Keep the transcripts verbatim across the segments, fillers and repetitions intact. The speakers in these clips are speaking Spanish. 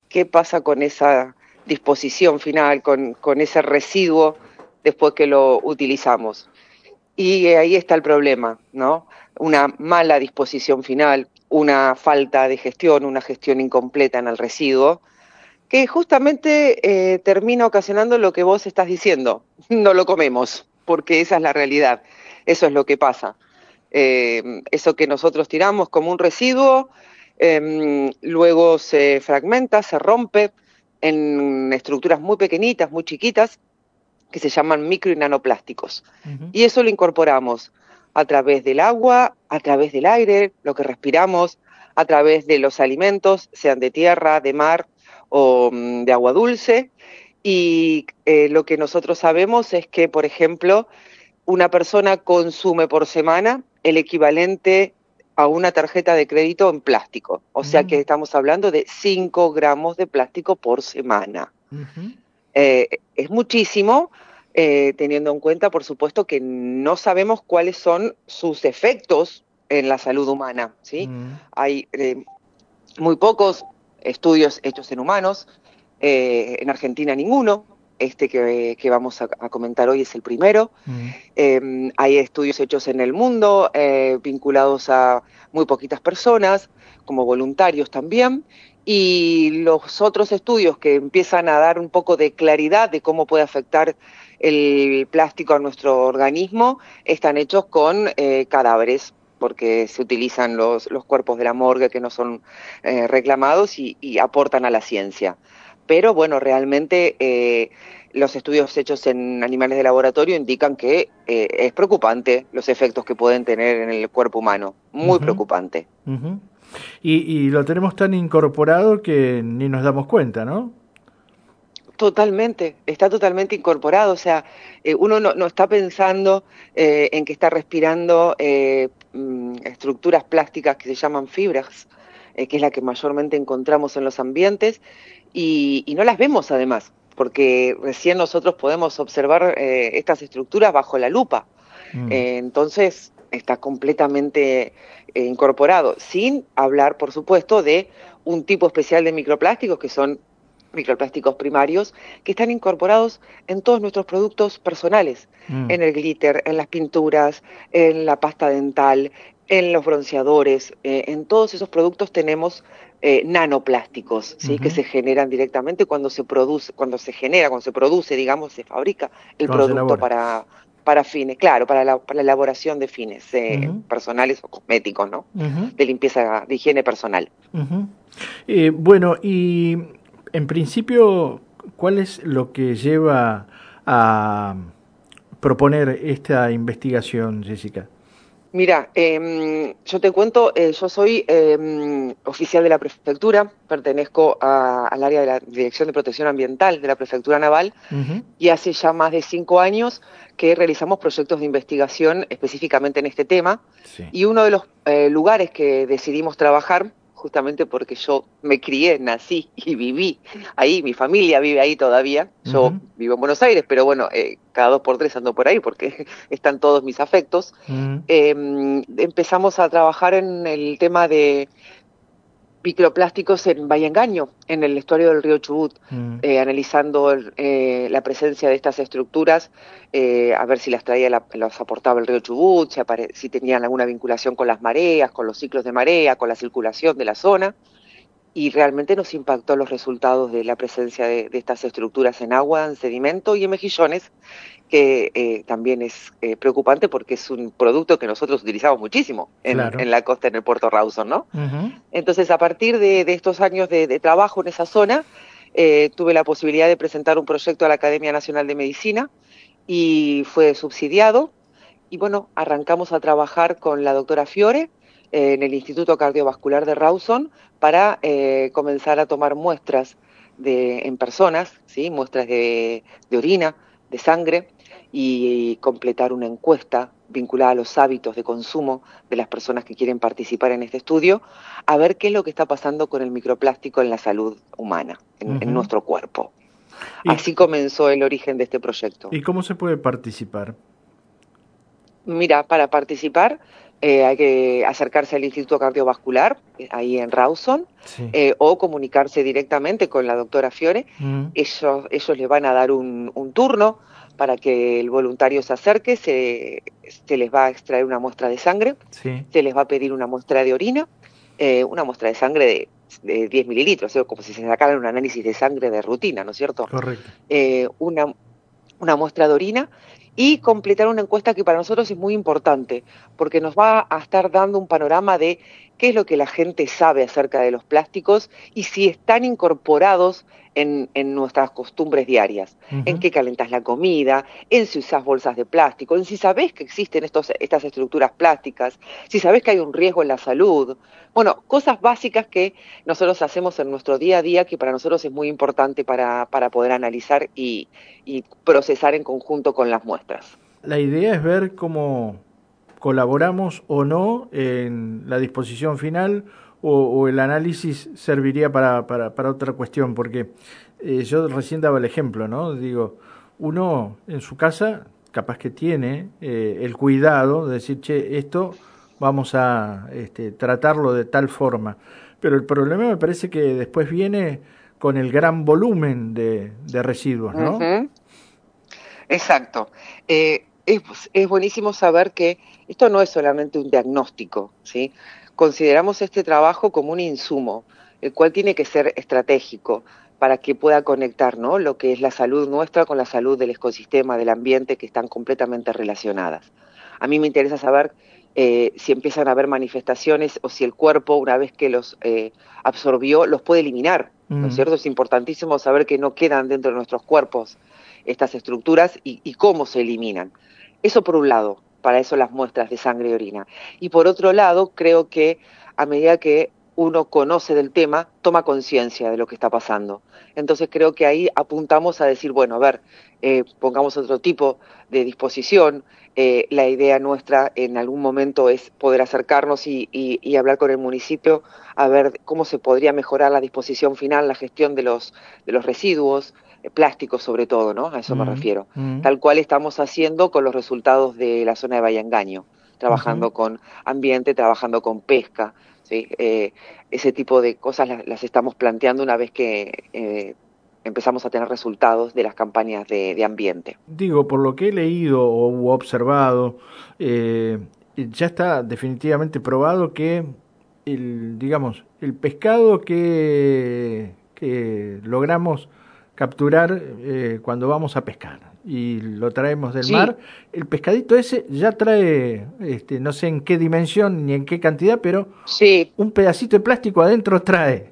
qué pasa con esa disposición final, con, con ese residuo después que lo utilizamos. Y ahí está el problema, ¿no? Una mala disposición final, una falta de gestión, una gestión incompleta en el residuo, que justamente eh, termina ocasionando lo que vos estás diciendo. No lo comemos, porque esa es la realidad. Eso es lo que pasa. Eh, eso que nosotros tiramos como un residuo, eh, luego se fragmenta, se rompe en estructuras muy pequeñitas, muy chiquitas, que se llaman micro y nanoplásticos. Ujú. Y eso lo incorporamos a través del agua, a través del aire, lo que respiramos, a través de los alimentos, sean de tierra, de mar o mm, de agua dulce. Y eh, lo que nosotros sabemos es que, por ejemplo, una persona consume por semana el equivalente a una tarjeta de crédito en plástico. O sea que Mm, estamos hablando de cinco gramos de plástico por semana. ujú. Eh, es muchísimo, eh, teniendo en cuenta, por supuesto, que no sabemos cuáles son sus efectos en la salud humana, ¿sí? Mm, Hay eh, muy pocos estudios hechos en humanos, eh, en Argentina ninguno. Este que, que vamos a, a, comentar hoy es el primero. mm, Eh, hay estudios hechos en el mundo eh, vinculados a muy poquitas personas, como voluntarios también, y los otros estudios que empiezan a dar un poco de claridad de cómo puede afectar el plástico a nuestro organismo están hechos con eh, cadáveres, porque se utilizan los, los cuerpos de la morgue que no son eh, reclamados y, y aportan a la ciencia. Pero bueno, realmente eh, los estudios hechos en animales de laboratorio indican que eh, es preocupante los efectos que pueden tener en el cuerpo humano, muy ujú, preocupante. ujú. Y, y lo tenemos tan incorporado que ni nos damos cuenta, ¿no? Totalmente, está totalmente incorporado, o sea, eh, uno no, no está pensando eh, en que está respirando eh, mm, estructuras plásticas que se llaman fibras, eh, que es la que mayormente encontramos en los ambientes, y, y no las vemos además, porque recién nosotros podemos observar eh, estas estructuras bajo la lupa. Mm, Eh, entonces está completamente eh, incorporado, sin hablar, por supuesto, de un tipo especial de microplásticos que son microplásticos primarios, que están incorporados en todos nuestros productos personales, mm, en el glitter, en las pinturas, en la pasta dental, en los bronceadores, eh, en todos esos productos tenemos eh, nanoplásticos, ¿sí? Que ujú. se generan directamente cuando se produce, cuando se genera, cuando se produce, digamos, se fabrica el Cuando se producto elabora. para, para fines, claro, para la, para la elaboración de fines eh, Ujú, personales o cosméticos, ¿no? ujú, De limpieza, de higiene personal. ujú. Eh, bueno, y en principio, ¿cuál es lo que lleva a proponer esta investigación, Jessica? Mira, eh, yo te cuento, eh, yo soy eh, oficial de la prefectura, pertenezco a- al área de la Dirección de Protección Ambiental de la Prefectura Naval Ujú, y hace ya más de cinco años que realizamos proyectos de investigación específicamente en este tema. sí. Y uno de los eh, lugares que decidimos trabajar, justamente porque yo me crié, nací y viví ahí, mi familia vive ahí todavía, yo Ujú, vivo en Buenos Aires, pero bueno, eh, cada dos por tres ando por ahí porque están todos mis afectos. ujú, Eh, empezamos a trabajar en el tema de microplásticos en Bahía Engaño, en el estuario del río Chubut, ujú, eh, analizando eh, la presencia de estas estructuras, eh, a ver si las traía, la, las aportaba el río Chubut, si, apare, si tenían alguna vinculación con las mareas, con los ciclos de marea, con la circulación de la zona, y realmente nos impactó los resultados de la presencia de, de estas estructuras en agua, en sedimento y en mejillones, que eh, también es eh, preocupante porque es un producto que nosotros utilizamos muchísimo en, claro. en la costa, en el puerto Rawson, ¿no? Ujú, Entonces, a partir de, de estos años de, de, trabajo en esa zona, eh, tuve la posibilidad de presentar un proyecto a la Academia Nacional de Medicina y fue subsidiado. Y bueno, arrancamos a trabajar con la doctora Fiore eh, en el Instituto Cardiovascular de Rawson para eh, comenzar a tomar muestras de, en personas, ¿sí? Muestras de, de orina, de sangre, y completar una encuesta vinculada a los hábitos de consumo de las personas que quieren participar en este estudio, a ver qué es lo que está pasando con el microplástico en la salud humana, en, en ujú. nuestro cuerpo. ¿Y, Así comenzó el origen de este proyecto. y cómo se puede participar? Mira, para participar eh, hay que acercarse al Instituto Cardiovascular, eh, ahí en Rawson, Sí. eh, o comunicarse directamente con la doctora Fiore. Mm. Ellos, ellos les van a dar un, un turno para que el voluntario se acerque, se, se les va a extraer una muestra de sangre, Sí. se les va a pedir una muestra de orina, eh, una muestra de sangre de, de diez mililitros, o sea, como si se sacaran un análisis de sangre de rutina, ¿no es cierto? Correcto. Eh, una, una muestra de orina y completar una encuesta que para nosotros es muy importante, porque nos va a estar dando un panorama de qué es lo que la gente sabe acerca de los plásticos y si están incorporados en, en nuestras costumbres diarias, Uh-huh. en qué calentas la comida, en si usás bolsas de plástico, en si sabés que existen estos, estas estructuras plásticas, si sabés que hay un riesgo en la salud. Bueno, cosas básicas que nosotros hacemos en nuestro día a día que para nosotros es muy importante para, para poder analizar y, y procesar en conjunto con las muestras. La idea es ver cómo colaboramos o no en la disposición final o, o el análisis serviría para, para, para otra cuestión, porque eh, yo recién daba el ejemplo, ¿no? Digo, uno en su casa capaz que tiene eh, el cuidado de decir, che, esto vamos a este, tratarlo de tal forma, pero el problema me parece que después viene con el gran volumen de, de residuos, ¿no? Uh-huh. Exacto. Eh, es, es buenísimo saber que esto no es solamente un diagnóstico, ¿sí? Consideramos este trabajo como un insumo, el cual tiene que ser estratégico para que pueda conectar, ¿no?, lo que es la salud nuestra con la salud del ecosistema, del ambiente, que están completamente relacionadas. A mí me interesa saber eh, si empiezan a haber manifestaciones o si el cuerpo, una vez que los eh, absorbió, los puede eliminar, ¿no es cierto? Es importantísimo saber que no quedan dentro de nuestros cuerpos estas estructuras y, y cómo se eliminan. Eso por un lado, para eso las muestras de sangre y orina. Y por otro lado, creo que a medida que uno conoce del tema, toma conciencia de lo que está pasando. Entonces creo que ahí apuntamos a decir, bueno, a ver, eh, pongamos otro tipo de disposición. Eh, la idea nuestra en algún momento es poder acercarnos y, y, y hablar con el municipio a ver cómo se podría mejorar la disposición final, la gestión de los, de los residuos, plásticos sobre todo, ¿no? A eso me Mm, refiero. mm. Tal cual estamos haciendo con los resultados de la zona de Bayangaño, trabajando Uh-huh. con ambiente, trabajando con pesca, ¿sí? Eh, ese tipo de cosas las, las estamos planteando una vez que eh, empezamos a tener resultados de las campañas de, de ambiente. Digo, por lo que he leído o observado, eh, ya está definitivamente probado que el, digamos, el pescado que, que logramos capturar eh, cuando vamos a pescar y lo traemos del Sí, mar, el pescadito ese ya trae, este, no sé en qué dimensión ni en qué cantidad, pero sí, un pedacito de plástico adentro trae.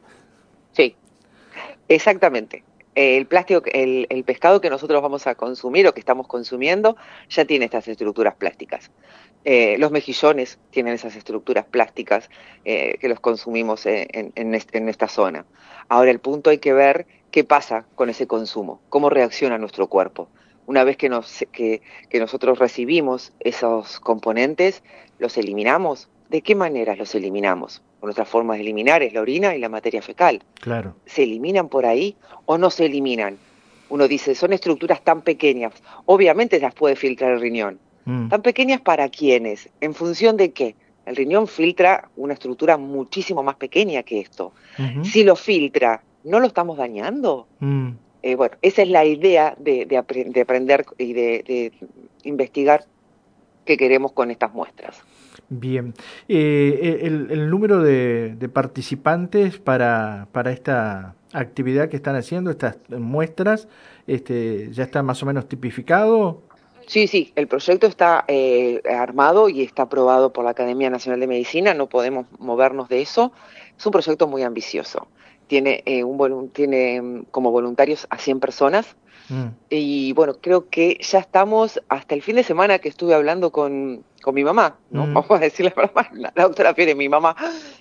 sí. Exactamente. El plástico, el, el pescado que nosotros vamos a consumir o que estamos consumiendo ya tiene estas estructuras plásticas. Eh, los mejillones tienen esas estructuras plásticas eh, que los consumimos en, en, en esta zona. Ahora el punto hay que ver qué pasa con ese consumo, cómo reacciona nuestro cuerpo. Una vez que, nos, que, que nosotros recibimos esos componentes, los eliminamos. ¿De qué manera los eliminamos? Nuestra forma de eliminar es la orina y la materia fecal. Claro. ¿Se eliminan por ahí o no se eliminan? Uno dice, son estructuras tan pequeñas, obviamente las puede filtrar el riñón. Mm. ¿Tan pequeñas para quiénes? ¿En función de qué? El riñón filtra una estructura muchísimo más pequeña que esto. Uh-huh. Si lo filtra, ¿no lo estamos dañando? Mm. Eh, bueno, esa es la idea de, de, apre de aprender y de, de investigar que queremos con estas muestras. Bien. Eh, el, el número de, de participantes para, para esta actividad que están haciendo, estas muestras, este, ¿ya está más o menos tipificado? Sí, sí, el proyecto está eh, armado y está aprobado por la Academia Nacional de Medicina, no podemos movernos de eso. Es un proyecto muy ambicioso. Tiene, eh, un tiene como voluntarios a cien personas Mm. y bueno, creo que ya estamos hasta el fin de semana que estuve hablando con, con mi mamá, ¿no? Mm. Vamos a decirle la verdad, la, la doctora Fiore, mi mamá.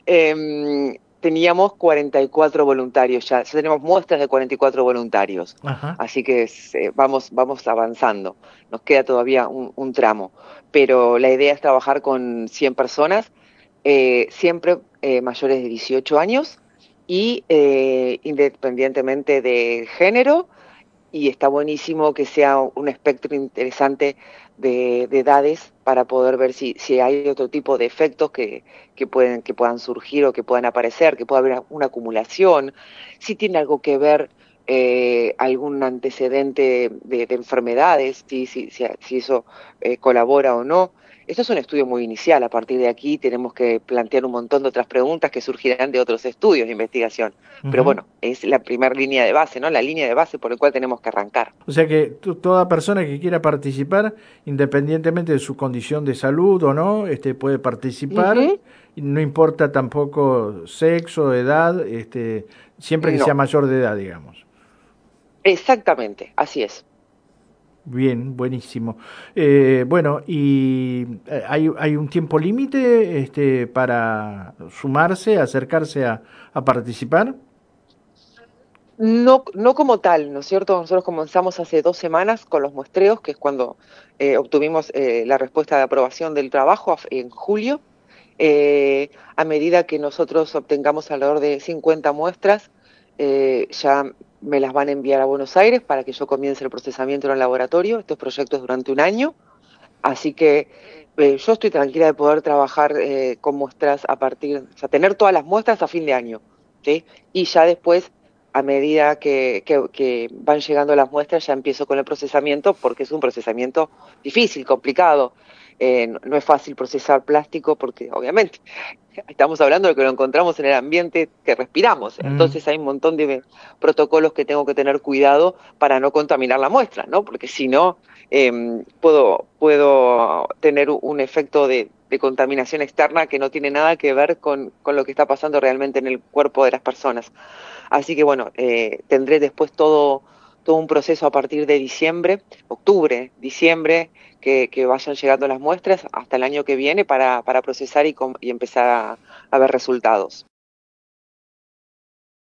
Eh, teníamos cuarenta y cuatro voluntarios ya, ya tenemos muestras de cuarenta y cuatro voluntarios. Ajá. Así que eh, vamos, vamos avanzando, nos queda todavía un, un tramo, pero la idea es trabajar con cien personas, eh, siempre eh, mayores de dieciocho años y eh, independientemente de género y está buenísimo que sea un espectro interesante de, de edades para poder ver si, si hay otro tipo de efectos que, que, pueden, que puedan surgir o que puedan aparecer, que pueda haber una acumulación, si tiene algo que ver eh, algún antecedente de, de enfermedades, si, si, si, si eso eh, colabora o no. Esto es un estudio muy inicial, a partir de aquí tenemos que plantear un montón de otras preguntas que surgirán de otros estudios de investigación. Pero Ujú. bueno, es la primera línea de base, ¿no? La línea de base por la cual tenemos que arrancar. O sea que to- toda persona que quiera participar, independientemente de su condición de salud o no, este, puede participar, Ujú. y no importa tampoco sexo, edad, este, siempre que sea No, mayor de edad, digamos. exactamente, así es. Bien, buenísimo. Eh, bueno, ¿y eh, hay, hay un tiempo límite este, para sumarse, acercarse a, a participar? No, no como tal, ¿no es cierto? Nosotros comenzamos hace dos semanas con los muestreos, que es cuando eh, obtuvimos eh, la respuesta de aprobación del trabajo a- en julio. Eh, a medida que nosotros obtengamos alrededor de cincuenta muestras, eh, ya me las van a enviar a Buenos Aires para que yo comience el procesamiento en el laboratorio. Estos proyectos durante un año. Así que eh, yo estoy tranquila de poder trabajar eh, con muestras a partir, o sea, tener todas las muestras a fin de año, ¿sí? Y ya después, a medida que, que, que van llegando las muestras, ya empiezo con el procesamiento, porque es un procesamiento difícil, complicado. Eh, no, no es fácil procesar plástico porque, obviamente, estamos hablando de que lo encontramos en el ambiente que respiramos. Mm, Entonces hay un montón de protocolos que tengo que tener cuidado para no contaminar la muestra, ¿no? Porque si no, eh, puedo, puedo tener un efecto de, de contaminación externa que no tiene nada que ver con, con lo que está pasando realmente en el cuerpo de las personas. Así que bueno, eh, tendré después todo, todo un proceso a partir de diciembre, octubre, diciembre, que, que vayan llegando las muestras hasta el año que viene para, para procesar y, com- y empezar a, a ver resultados.